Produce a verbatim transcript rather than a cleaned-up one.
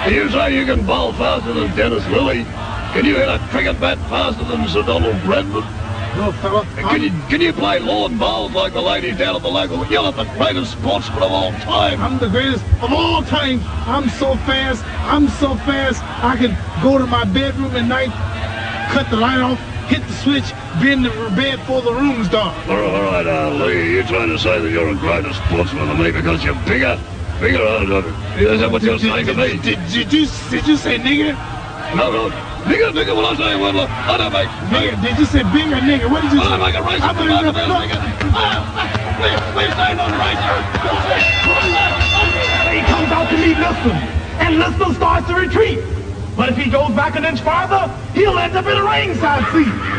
You say you can bowl faster than Dennis Lilly. Can you hit a cricket bat faster than Sir Donald Bradman? Well, fella, Can you, can you play lawn bowls like the ladies down at the local? You're the greatest sportsman of all time. I'm the greatest of all time. I'm so fast. I'm so fast. I can go to my bedroom at night, cut the light off, hit the switch, be in the bed before the room's dark. All right, all right, uh, Lee, you're trying to say that you're a greater sportsman than me because you're bigger? Bigger, uh, is that what you're saying to me? Did, did, you, did you say nigger? No, no. Nigga, nigga, when I say one, look, I don't make... Nigger, did you say big or nigger? What did you I say? don't make a race I of the believe market, it. nigga. Ah, please, please say no racer. He comes out to meet Lister, and Lister starts to retreat. But if he goes back an inch farther, he'll end up in a ringside seat.